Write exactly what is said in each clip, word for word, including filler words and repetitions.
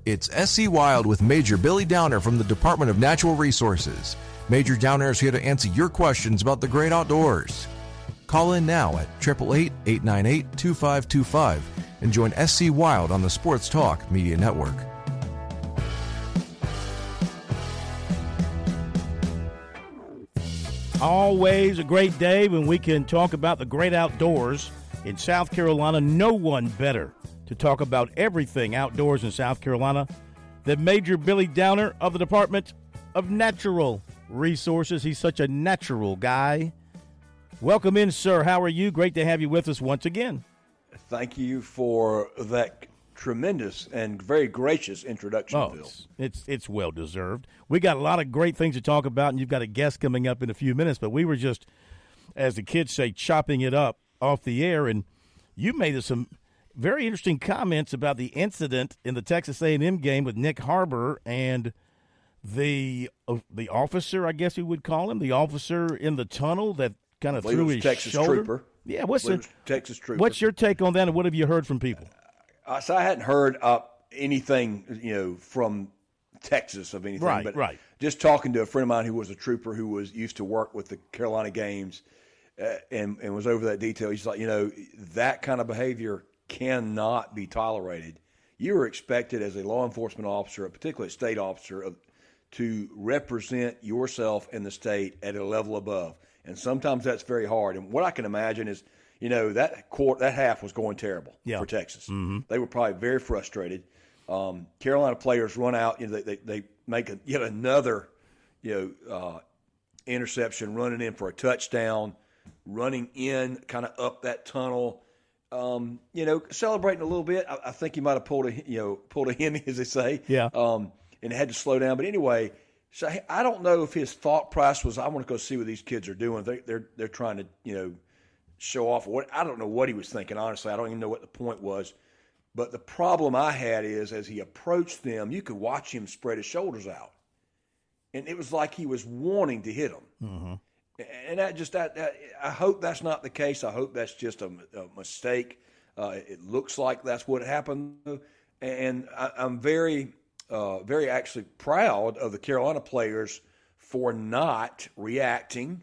It's S C Wild with Major Billy Downer from the Department of Natural Resources. Major Downer is here to answer your questions about the great outdoors. Call in now at eight eight eight, eight nine eight, two five two five and join S C Wild on the Sports Talk Media Network. Always a great day when we can talk about the great outdoors in South Carolina. No one better to talk about everything outdoors in South Carolina than Major Billy Downer of the Department of Natural Resources. He's such a natural guy. Welcome in, sir. How are you? Great to have you with us once again. Thank you for that tremendous and very gracious introduction, oh, Bill. It's, it's it's well deserved. We got a lot of great things to talk about, and you've got a guest coming up in a few minutes, but we were just, as the kids say, chopping it up off the air, and you made some very interesting comments about the incident in the Texas A and M game with Nick Harbor and the uh, the officer, I guess you would call him, the officer in the tunnel that kind of threw his Texas shoulder. Trooper. Yeah, what's the, Texas Trooper. What's your take on that, and what have you heard from people? Uh, so I hadn't heard uh, anything, you know, from Texas of anything. Right, but right. Just talking to a friend of mine who was a trooper who was used to work with the Carolina games uh, and, and was over that detail. He's like, you know, that kind of behavior cannot be tolerated. You are expected as a law enforcement officer, particularly a state officer, of, to represent yourself and the state at a level above. And sometimes that's very hard. And what I can imagine is, you know, that court, that half was going terrible yeah. for Texas. Mm-hmm. They were probably very frustrated. Um, Carolina players run out, you know, they, they, they make a, yet another, you know, uh, interception, running in for a touchdown, running in kind of up that tunnel. Um, you know, celebrating a little bit. I, I think he might have pulled a, you know, pulled a Hemi, as they say. Yeah. Um, and had to slow down. But anyway, so I don't know if his thought process was, I want to go see what these kids are doing. They, they're they're trying to, you know, show off. What I don't know what he was thinking. Honestly, I don't even know what the point was. But the problem I had is, as he approached them, you could watch him spread his shoulders out, and it was like he was wanting to hit them. Mm-hmm. And that just that, that I hope that's not the case. I hope that's just a, a mistake. Uh, it looks like that's what happened, and I, I'm very, uh, very actually proud of the Carolina players for not reacting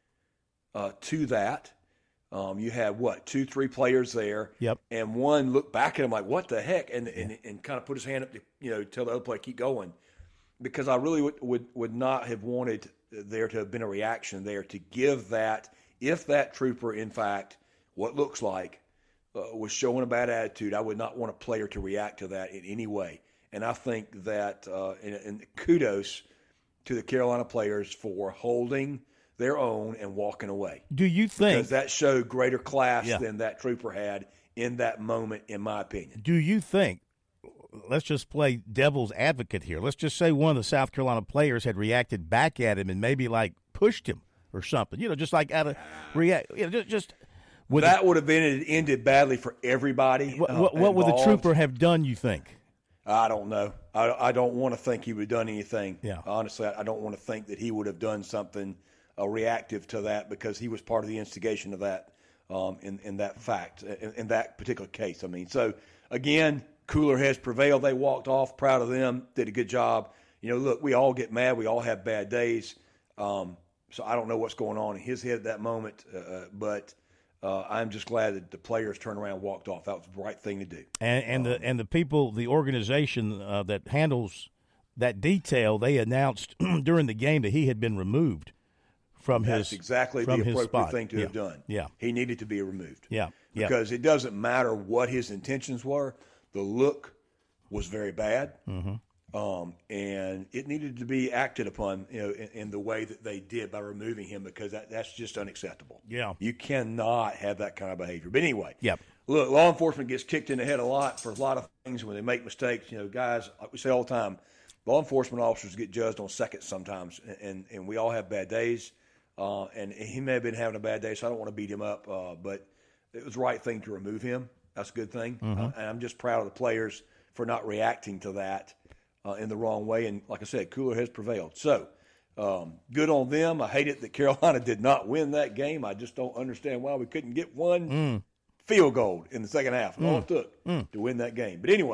uh, to that. Um, you had what two, three players there, yep, and one looked back at him like, "What the heck?" and and, and kind of put his hand up to, you know, tell the other player keep going, because I really would would, would not have wanted there to have been a reaction there to give that, if that trooper, in fact, what looks like, uh, was showing a bad attitude, I would not want a player to react to that in any way. And I think that, uh, and, and kudos to the Carolina players for holding their own and walking away. Do you think? Because that showed greater class yeah. than that trooper had in that moment, in my opinion. Do you think, let's just play devil's advocate here. Let's just say one of the South Carolina players had reacted back at him and maybe like pushed him or something, you know, just like out of react, you know, just, just would that the, would have been it ended badly for everybody. What, uh, what, what would the trooper have done, you think? I don't know. I, I don't want to think he would have done anything. Yeah. Honestly, I don't want to think that he would have done something uh, reactive to that, because he was part of the instigation of that um, in, in that fact, in, in that particular case. I mean, so, again, cooler heads prevailed. They walked off. Proud of them. Did a good job. You know, look, we all get mad. We all have bad days. Um, so I don't know what's going on in his head at that moment, uh, but uh, I'm just glad that the players turned around and walked off. That was the right thing to do. And, and um, the and the people, the organization uh, that handles that detail, they announced during the game that he had been removed from That's his exactly from the his appropriate spot. thing to yeah. have done. Yeah, he needed to be removed. Yeah, yeah. Because it doesn't matter what his intentions were. The look was very bad, mm-hmm. um, and it needed to be acted upon, you know, in, in the way that they did by removing him, because that, that's just unacceptable. Yeah, you cannot have that kind of behavior. But anyway, yep. Look, law enforcement gets kicked in the head a lot for a lot of things when they make mistakes. You know, guys, like we say all the time, law enforcement officers get judged on seconds sometimes, and and, and we all have bad days. Uh, and he may have been having a bad day, so I don't want to beat him up. Uh, but it was the right thing to remove him. That's a good thing. Mm-hmm. Uh, and I'm just proud of the players for not reacting to that uh, in the wrong way. And like I said, cooler heads prevailed. So um, good on them. I hate it that Carolina did not win that game. I just don't understand why we couldn't get one mm. field goal in the second half. All mm. it took mm. to win that game. But anyway,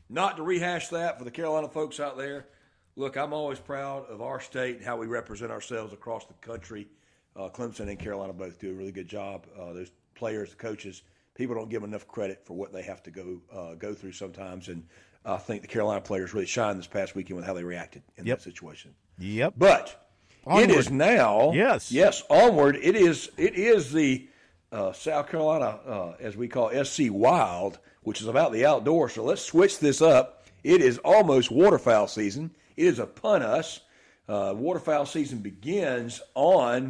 not to rehash that for the Carolina folks out there, look, I'm always proud of our state and how we represent ourselves across the country. Uh, Clemson and Carolina both do a really good job. Uh, those players, the coaches, people don't give them enough credit for what they have to go uh, go through sometimes. And I think the Carolina players really shined this past weekend with how they reacted in Yep. that situation. Yep. But Onward. it is now. Yes. Yes, onward. It is It is the uh, South Carolina, uh, as we call S C Wild, which is about the outdoors. So let's switch this up. It is almost waterfowl season. It is upon us. Uh, waterfowl season begins on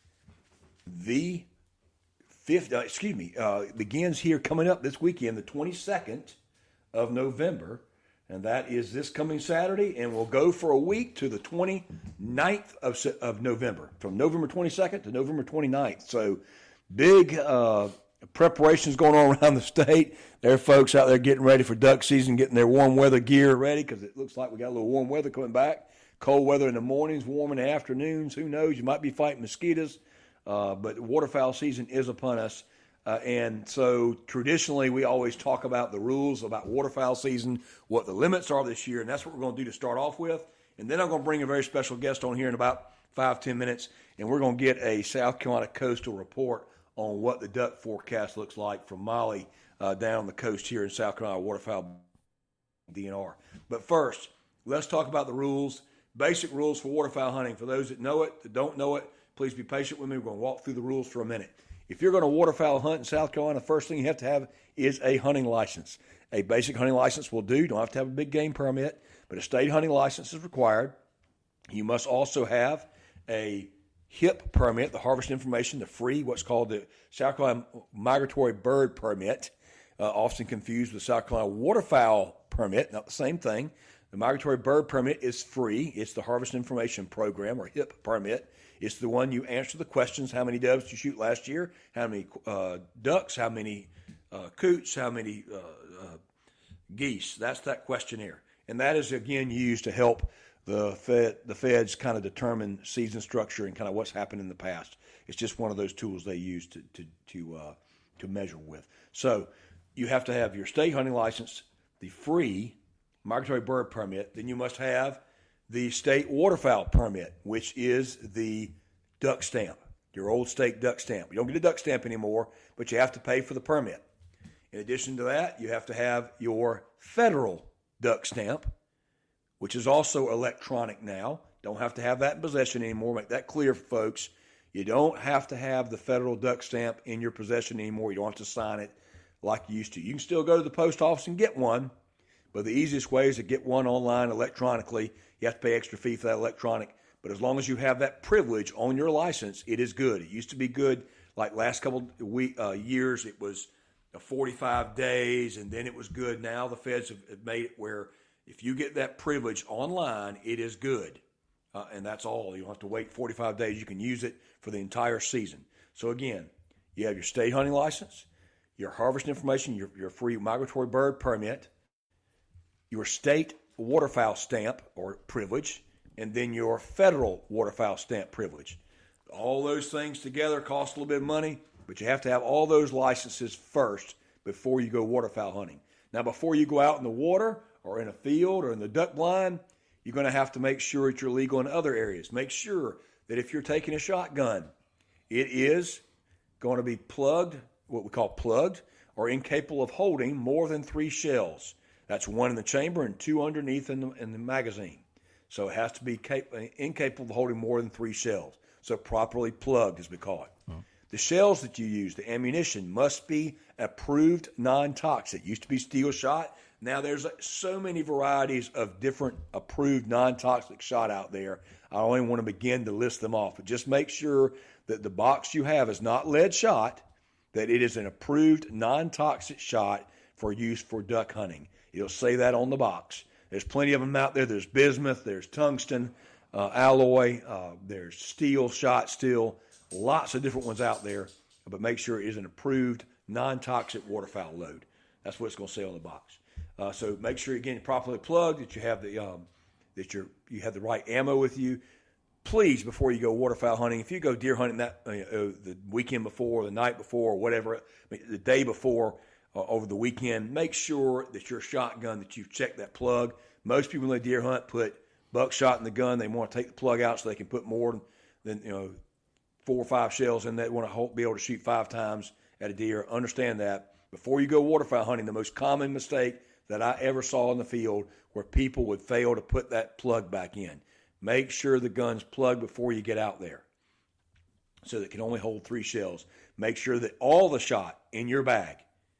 the fifth. Uh, excuse me. Uh, begins here coming up this weekend, the twenty-second of November, and that is this coming Saturday, and we'll go for a week to the twenty-ninth of of November, from November twenty-second to November twenty-ninth. So big uh, preparations going on around the state. There are folks out there getting ready for duck season, getting their warm weather gear ready, because it looks like we got a little warm weather coming back. Cold weather in the mornings, warm in the afternoons. Who knows? You might be fighting mosquitoes. Uh, but waterfowl season is upon us. Uh, and so traditionally we always talk about the rules about waterfowl season, what the limits are this year, and that's what we're going to do to start off with. And then I'm going to bring a very special guest on here in about five, ten minutes, and we're going to get a South Carolina coastal report on what the duck forecast looks like from Molly uh, down the coast here in South Carolina, waterfowl D N R. But first, let's talk about the rules, basic rules for waterfowl hunting. For those that know it, that don't know it, please be patient with me. We're going to walk through the rules for a minute. If you're going to waterfowl hunt in South Carolina, the first thing you have to have is a hunting license. A basic hunting license will do. You don't have to have a big game permit, but a state hunting license is required. You must also have a H I P permit, the Harvest Information, the free, what's called the South Carolina Migratory Bird Permit, uh, often confused with the South Carolina Waterfowl Permit, not the same thing. The Migratory Bird Permit is free. It's the Harvest Information Program, or H I P permit. It's the one you answer the questions: how many doves did you shoot last year, how many uh, ducks, how many uh, coots, how many uh, uh, geese. That's that questionnaire. And that is, again, used to help the Fed, the feds kind of determine season structure and kind of what's happened in the past. It's just one of those tools they use to to to, uh, to measure with. So you have to have your state hunting license, the free Migratory Bird Permit. Then you must have the state waterfowl permit, which is the duck stamp, your old state duck stamp. You don't get a duck stamp anymore, but you have to pay for the permit. In addition to that, you have to have your federal duck stamp, which is also electronic now. Don't have to have that in possession anymore. Make that clear, folks. You don't have to have the federal duck stamp in your possession anymore. You don't have to sign it like you used to. You can still go to the post office and get one, but the easiest way is to get one online electronically. You have to pay extra fee for that electronic. But as long as you have that privilege on your license, it is good. It used to be good, like last couple week, uh, years, it was forty-five days, and then it was good. Now the feds have made it where if you get that privilege online, it is good. Uh, and that's all. You don't have to wait forty-five days. You can use it for the entire season. So again, you have your state hunting license, your harvest information, your, your free migratory bird permit, your state waterfowl stamp or privilege, and then your federal waterfowl stamp privilege. All those things together cost a little bit of money, but you have to have all those licenses first before you go waterfowl hunting. Now, before you go out in the water or in a field or in the duck blind, you're going to have to make sure that you're legal in other areas. Make sure that if you're taking a shotgun, it is going to be plugged, what we call plugged, or incapable of holding more than three shells. That's one in the chamber and two underneath in the, in the magazine. So it has to be cap- incapable of holding more than three shells. So properly plugged, as we call it. Oh. The shells that you use, the ammunition, must be approved non-toxic. It used to be steel shot. Now there's so many varieties of different approved non-toxic shot out there. I don't even want to begin to list them off. But just make sure that the box you have is not lead shot, that it is an approved non-toxic shot for use for duck hunting. It'll say that on the box. There's plenty of them out there. There's bismuth, there's tungsten, uh, alloy, uh, there's steel, shot steel, lots of different ones out there. But make sure it is an approved non-toxic waterfowl load. That's what it's going to say on the box. Uh, so make sure, again, properly plugged, that you have the um, that you're you have the right ammo with you. Please, before you go waterfowl hunting, if you go deer hunting that uh, the weekend before, the night before, or whatever, I mean, the day before, uh, over the weekend, make sure that your shotgun, that you've checked that plug. Most people in the deer hunt put buckshot in the gun. They want to take the plug out so they can put more than, you know, four or five shells in. They want to be able to shoot five times at a deer. Understand that. Before you go waterfowl hunting, the most common mistake that I ever saw in the field where people would fail to put that plug back in. Make sure the gun's plugged before you get out there so that it can only hold three shells. Make sure that all the shot in your bag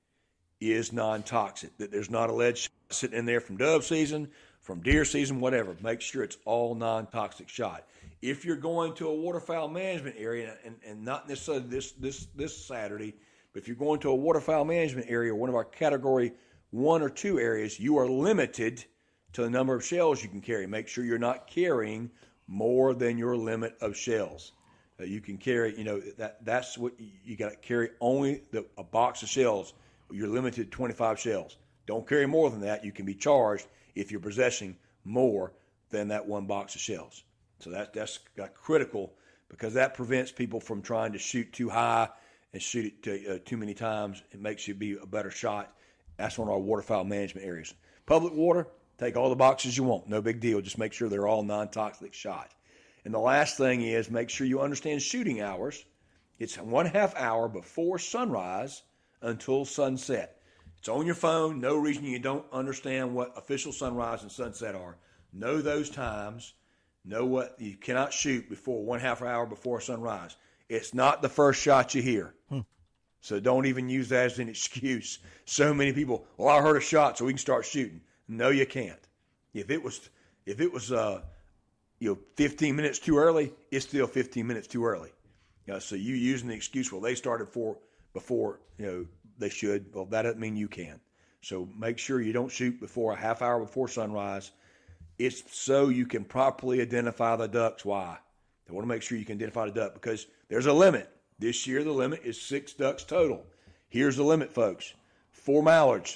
is non-toxic, that there's not a lead shot sitting in there from dove season, from deer season, whatever. Make sure it's all non-toxic shot. If you're going to a waterfowl management area, and, and not necessarily this, this, this Saturday, but if you're going to a waterfowl management area, one of our category one or two areas, you are limited to the number of shells you can carry. Make sure you're not carrying more than your limit of shells. Uh, you can carry, you know, that that's what you, you got to carry, only the, a box of shells. You're limited to twenty-five shells. Don't carry more than that. You can be charged if you're possessing more than that one box of shells. So that, that's got critical, because that prevents people from trying to shoot too high and shoot it to, uh, too many times. It makes you be a better shot. That's one of our waterfowl management areas. Public water, take all the boxes you want. No big deal. Just make sure they're all non-toxic shot. And the last thing is, make sure you understand shooting hours. It's one half hour before sunrise until sunset. It's on your phone. No reason you don't understand what official sunrise and sunset are. Know those times. Know what you cannot shoot before one half hour before sunrise. It's not the first shot you hear. Hmm. So don't even use that as an excuse. So many people, well, I heard a shot, so we can start shooting. No, you can't. If it was, if it was, uh, you know, fifteen minutes too early, it's still fifteen minutes too early. You know, so you using the excuse, well, they started for before, you know, they should. Well, that doesn't mean you can. So make sure you don't shoot before a half hour before sunrise. It's so you can properly identify the ducks. Why? They want to make sure you can identify the duck, because there's a limit. This year, the limit is six ducks total. Here's the limit, folks. Four mallards,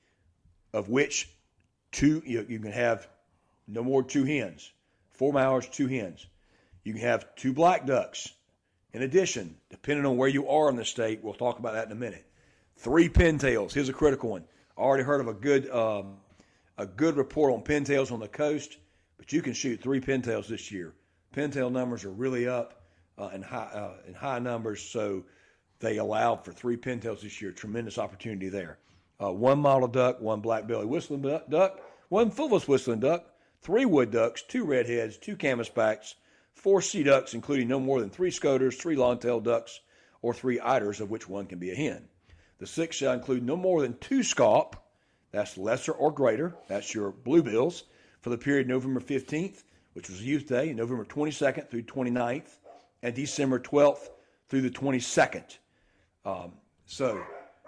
of which two, you, you can have no more than two hens. Four mallards, two hens. You can have two black ducks. In addition, depending on where you are in the state, we'll talk about that in a minute. Three pintails. Here's a critical one. I already heard of a good um, a good report on pintails on the coast, but you can shoot three pintails this year. Pintail numbers are really up. Uh, in high uh, in high numbers, so they allowed for three pintails this year. Tremendous opportunity there. Uh, one mottled duck, one black-bellied whistling duck, one fulvous whistling duck, three wood ducks, two redheads, two canvasbacks, four sea ducks, including no more than three scoters, three long-tailed ducks, or three eiders, of which one can be a hen. The six shall include no more than two scaup, that's lesser or greater, that's your bluebills, for the period November fifteenth, which was Youth Day, November twenty-second through twenty-ninth, and December twelfth through the twenty-second. Um, so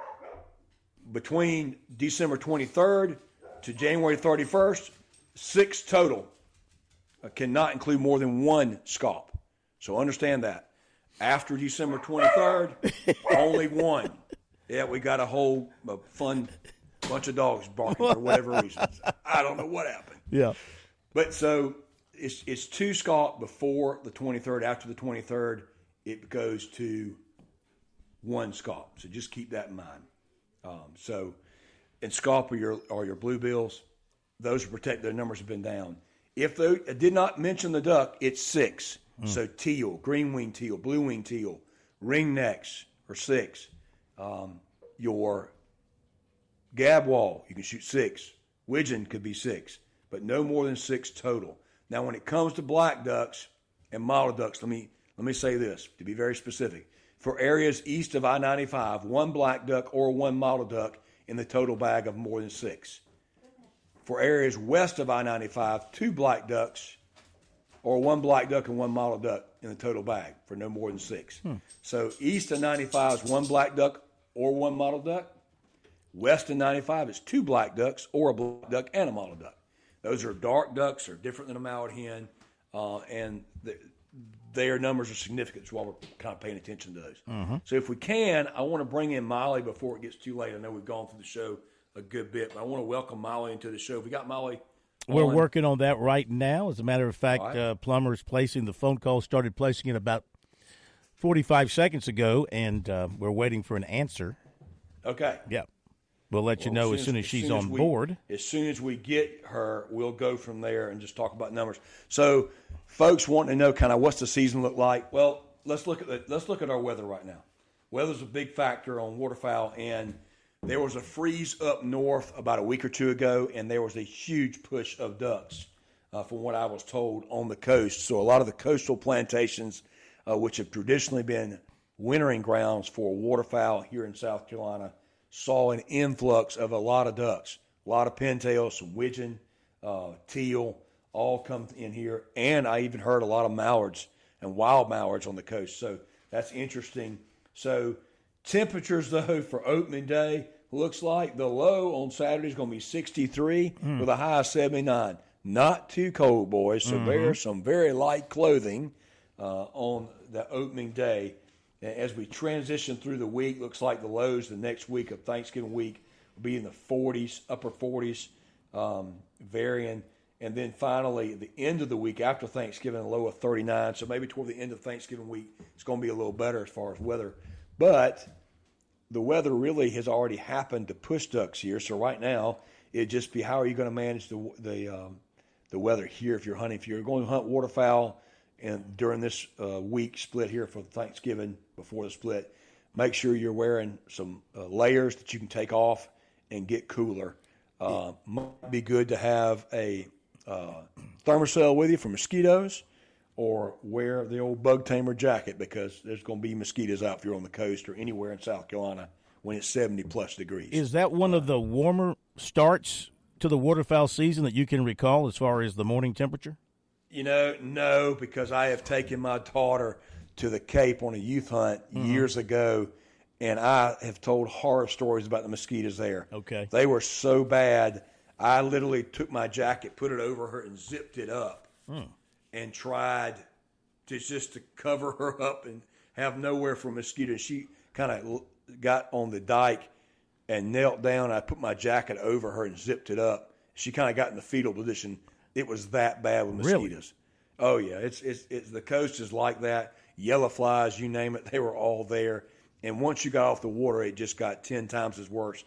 between December twenty-third to January thirty-first, six total. Uh, cannot include more than one scaup. So understand that. After December twenty-third, only one. Yeah, we got a whole a fun bunch of dogs barking for whatever reason. I don't know what happened. Yeah. But so it's it's two scaup before the twenty-third. After the twenty-third, it goes to one scaup. So just keep that in mind. Um, so, and scaup are your are your bluebills. Those are protected. Their numbers have been down. If they I did not mention the duck, it's six. Mm. So teal, green wing teal, blue wing teal, ringnecks are six. Um, your gabwall, you can shoot six. Widgeon could be six, but no more than six total. Now, when it comes to black ducks and mottled ducks, let me let me say this to be very specific. For areas east of I ninety-five, one black duck or one mottled duck in the total bag of more than six. For areas west of I ninety-five, two black ducks or one black duck and one mottled duck in the total bag for no more than six. Hmm. So east of ninety-five is one black duck or one mottled duck. West of ninety-five is two black ducks or a black duck and a mottled duck. Those are dark ducks, are different than a mallard hen, uh, and the, their numbers are significant. So while we're kind of paying attention to those. Mm-hmm. So if we can, I want to bring in Molly before it gets too late. I know we've gone through the show a good bit, but I want to welcome Molly into the show. We got Molly on. We're working on that right now. As a matter of fact, right. uh, Plummer is placing the phone call, started placing it about forty-five seconds ago, and uh, we're waiting for an answer. Okay. Yeah. We'll let you well, know as soon as, as, soon as she's soon on as we, board. As soon as we get her, we'll go from there and just talk about numbers. So, folks wanting to know kind of what's the season look like. Well, let's look at the, let's look at our weather right now. Weather's a big factor on waterfowl, and there was a freeze up north about a week or two ago, and there was a huge push of ducks, uh, from what I was told, on the coast. So a lot of the coastal plantations, uh, which have traditionally been wintering grounds for waterfowl here in South Carolina, saw an influx of a lot of ducks, a lot of pintails, some widgeon, uh, teal, all come in here. And I even heard a lot of mallards and wild mallards on the coast. So that's interesting. So temperatures, though, for opening day, looks like the low on Saturday is going to be sixty-three mm. with a high of seventy-nine. Not too cold, boys. So mm-hmm. wear some very light clothing uh, on the opening day. As we transition through the week, looks like the lows the next week of Thanksgiving week will be in the forties, upper forties, um, varying. And then finally, the end of the week after Thanksgiving, a low of thirty-nine. So maybe toward the end of Thanksgiving week, it's going to be a little better as far as weather. But the weather really has already happened to push ducks here. So right now, it'd just be how are you going to manage the the um, the weather here if you're hunting. If you're going to hunt waterfowl and during this uh, week split here for Thanksgiving before the split, make sure you're wearing some uh, layers that you can take off and get cooler. Uh, might be good to have a uh, thermocell with you for mosquitoes, or wear the old bug tamer jacket because there's going to be mosquitoes out if you're on the coast or anywhere in South Carolina when it's seventy plus degrees. Is that one of the warmer starts to the waterfowl season that you can recall as far as the morning temperature? You know, no, because I have taken my daughter to the Cape on a youth hunt mm-hmm. years ago, and I have told horror stories about the mosquitoes there. Okay. They were so bad, I literally took my jacket, put it over her, and zipped it up mm. and tried to just to cover her up and have nowhere for mosquitoes. She kind of got on the dike and knelt down. I put my jacket over her and zipped it up. She kind of got in the fetal position. It was that bad with mosquitoes. Really? Oh, yeah. It's, it's, it's the coast is like that. Yellow flies, you name it, they were all there. And once you got off the water, it just got ten times as worse,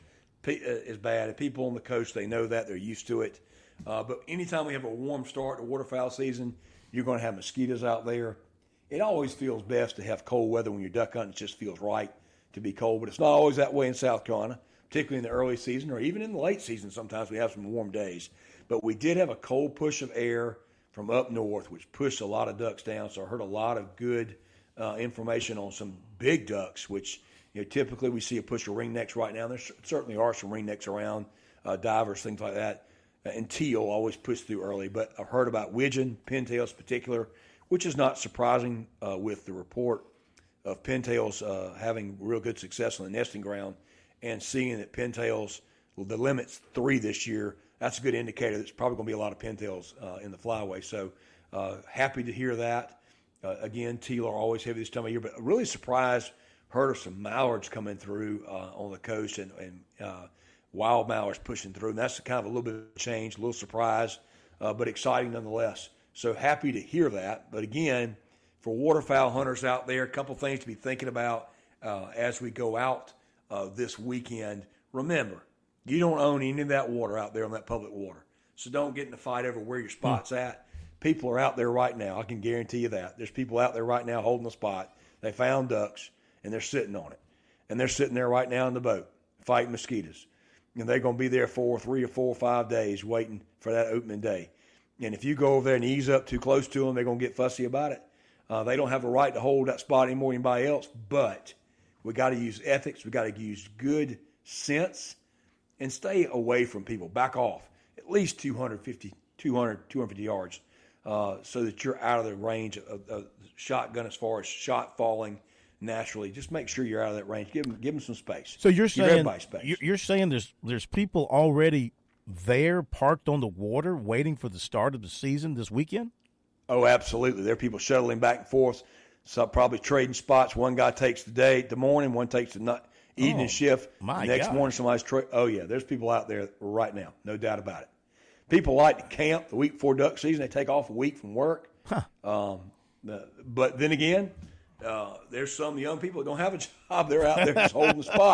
as bad. And people on the coast, they know that. They're used to it. Uh, but anytime we have a warm start to waterfowl season, you're going to have mosquitoes out there. It always feels best to have cold weather when you're duck hunting. It just feels right to be cold. But it's not always that way in South Carolina, particularly in the early season or even in the late season. Sometimes we have some warm days. But we did have a cold push of air from up north, which pushed a lot of ducks down. So I heard a lot of good uh, information on some big ducks, which you know typically we see a push of ringnecks right now. There certainly are some ringnecks around, uh, divers, things like that. And teal always push through early. But I've heard about widgeon, pintails in particular, which is not surprising uh, with the report of pintails uh, having real good success on the nesting ground, and seeing that pintails, well, the limit's three this year. That's a good indicator. There's probably going to be a lot of pintails uh, in the flyway. So uh, happy to hear that. Uh, again, teal are always heavy this time of year, but really surprised, heard of some mallards coming through uh, on the coast and, and uh, wild mallards pushing through. And that's kind of a little bit of change, a little surprise, uh, but exciting nonetheless. So happy to hear that. But again, for waterfowl hunters out there, a couple things to be thinking about uh, as we go out uh, this weekend. Remember, you don't own any of that water out there on that public water. So don't get in a fight over where your spot's mm. at. People are out there right now. I can guarantee you that. There's people out there right now holding the spot. They found ducks, and they're sitting on it. And they're sitting there right now in the boat fighting mosquitoes. And they're going to be there for three or four or five days waiting for that opening day. And if you go over there and ease up too close to them, they're going to get fussy about it. Uh, they don't have a right to hold that spot any more than anybody else. But we got to use ethics. We got to use good sense. And stay away from people. Back off at least two hundred fifty, two hundred, two hundred fifty yards uh, so that you're out of the range of, of shotgun as far as shot falling naturally. Just make sure you're out of that range. Give them, give them some space. So you're give saying space. You're saying there's there's people already there parked on the water waiting for the start of the season this weekend? Oh, absolutely. There are people shuttling back and forth, some probably trading spots. One guy takes the day, the morning, one takes the night. Evening oh, shift. My Next God. morning, somebody's tra- oh yeah, there's people out there right now, no doubt about it. People like to camp the week before duck season. They take off a week from work. Huh. Um, uh, but then again, uh, there's some young people that don't have a job. They're out there just holding the spot.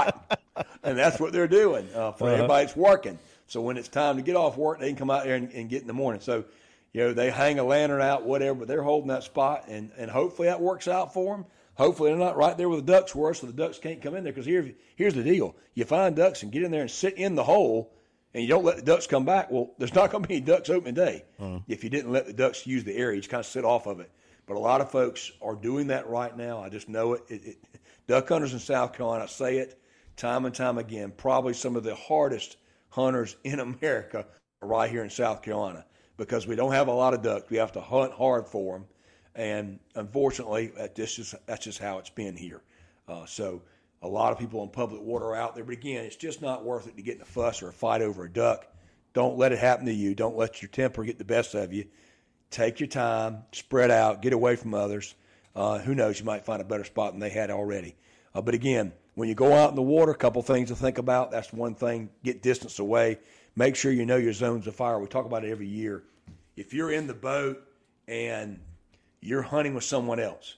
And that's what they're doing uh, for uh-huh. everybody that's working. So when it's time to get off work, they can come out there and, and get in the morning. So, you know, they hang a lantern out, whatever, but they're holding that spot, and, and hopefully that works out for them. Hopefully they're not right there where the ducks were, so the ducks can't come in there. Because here, here's the deal. You find ducks and get in there and sit in the hole, and you don't let the ducks come back, well, there's not going to be any ducks opening day uh-huh. if you didn't let the ducks use the area. You just kind of sit off of it. But a lot of folks are doing that right now. I just know it. it, it duck hunters in South Carolina, I say it time and time again, probably some of the hardest hunters in America are right here in South Carolina because we don't have a lot of ducks. We have to hunt hard for them. And unfortunately, that just, that's just how it's been here. Uh, so a lot of people in public water are out there. But, again, it's just not worth it to get in a fuss or a fight over a duck. Don't let it happen to you. Don't let your temper get the best of you. Take your time, spread out, get away from others. Uh, who knows, you might find a better spot than they had already. Uh, but, again, when you go out in the water, a couple things to think about. That's one thing. Get distance away. Make sure you know your zones of fire. We talk about it every year. If you're in the boat and you're hunting with someone else,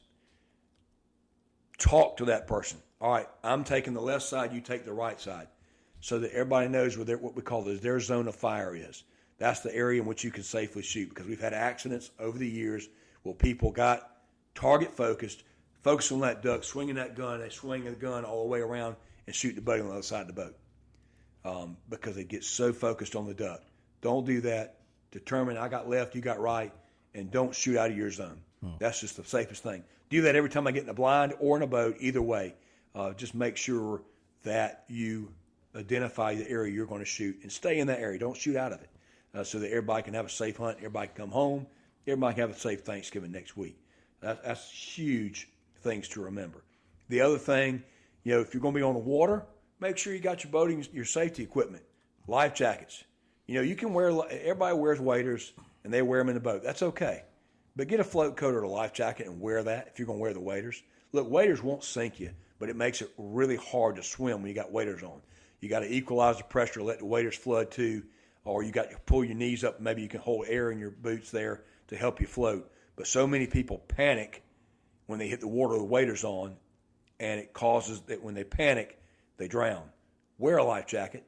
talk to that person. All right, I'm taking the left side, you take the right side, so that everybody knows where what we call this, their zone of fire is. That's the area in which you can safely shoot, because we've had accidents over the years where people got target focused, focused on that duck, swinging that gun, they swing the gun all the way around and shoot the buddy on the other side of the boat um, because they get so focused on the duck. Don't do that. Determine I got left, you got right, and don't shoot out of your zone. Oh. That's just the safest thing. Do that every time I get in a blind or in a boat, either way. Uh, just make sure that you identify the area you're going to shoot and stay in that area. Don't shoot out of it uh, so that everybody can have a safe hunt, everybody can come home, everybody can have a safe Thanksgiving next week. That, that's huge things to remember. The other thing, you know, if you're going to be on the water, make sure you got your boating, your safety equipment, life jackets. You know, you can wear, everybody wears waders and they wear them in the boat. That's okay. But get a float coat or a life jacket and wear that if you're going to wear the waders. Look, waders won't sink you, but it makes it really hard to swim when you got waders on. You got to equalize the pressure, let the waders flood too, or you got to pull your knees up. Maybe you can hold air in your boots there to help you float. But so many people panic when they hit the water with the waders on, and it causes that when they panic, they drown. Wear a life jacket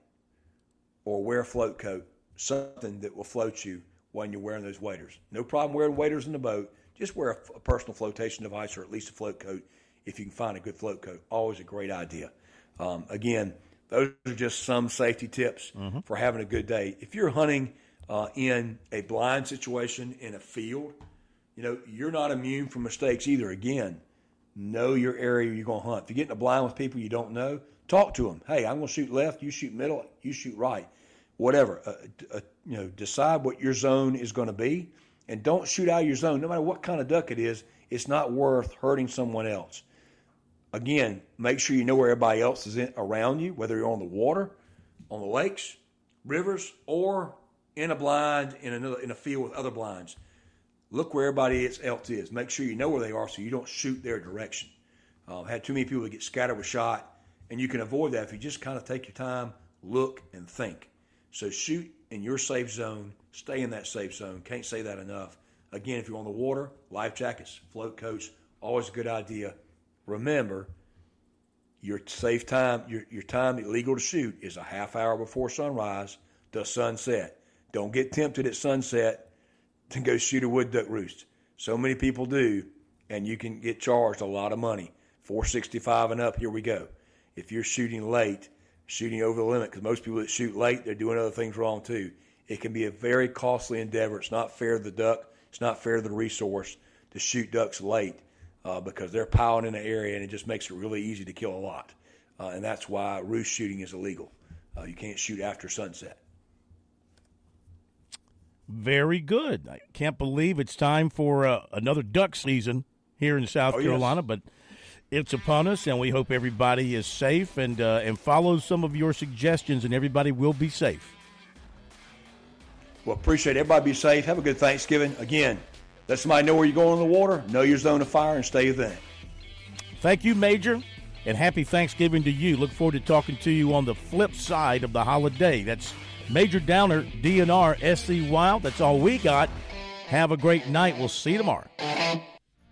or wear a float coat, something that will float you when you're wearing those waders. No problem wearing waders in the boat. Just wear a, a personal flotation device or at least a float coat if you can find a good float coat. Always a great idea. Um, again, those are just some safety tips mm-hmm. for having a good day. If you're hunting uh, in a blind situation in a field, you know, you're not immune from mistakes either. Again, know your area you're going to hunt. If you get in a blind with people you don't know, talk to them. Hey, I'm going to shoot left, you shoot middle, you shoot right. Whatever. Uh, uh, you know, decide what your zone is going to be, and don't shoot out of your zone. No matter what kind of duck it is, it's not worth hurting someone else. Again, make sure you know where everybody else is in, around you, whether you're on the water, on the lakes, rivers, or in a blind in another in a field with other blinds. Look where everybody else is. Make sure you know where they are so you don't shoot their direction. Uh, I've had too many people that get scattered with shot, and you can avoid that if you just kind of take your time, look, and think. So shoot in your safe zone. Stay in that safe zone. Can't say that enough. Again, if you're on the water, life jackets, float coats, always a good idea. Remember, your safe time, your, your time illegal to shoot is a half hour before sunrise to sunset. Don't get tempted at sunset to go shoot a wood duck roost. So many people do, and you can get charged a lot of money. four sixty-five and up, here we go. If you're shooting late, shooting over the limit, because most people that shoot late, they're doing other things wrong too. It can be a very costly endeavor. It's not fair to the duck. It's not fair to the resource to shoot ducks late uh, because they're piling in the area, and it just makes it really easy to kill a lot. Uh, and that's why roost shooting is illegal. Uh, you can't shoot after sunset. Very good. I can't believe it's time for uh, another duck season here in South oh, Carolina, yes. but it's upon us, and we hope everybody is safe and uh, and follows some of your suggestions, and everybody will be safe. Well, appreciate it. Everybody be safe. Have a good Thanksgiving. Again, let somebody know where you're going in the water, know your zone of fire, and stay within it. Thank you, Major, and happy Thanksgiving to you. Look forward to talking to you on the flip side of the holiday. That's Major Downer, D N R, S C Wild. That's all we got. Have a great night. We'll see you tomorrow.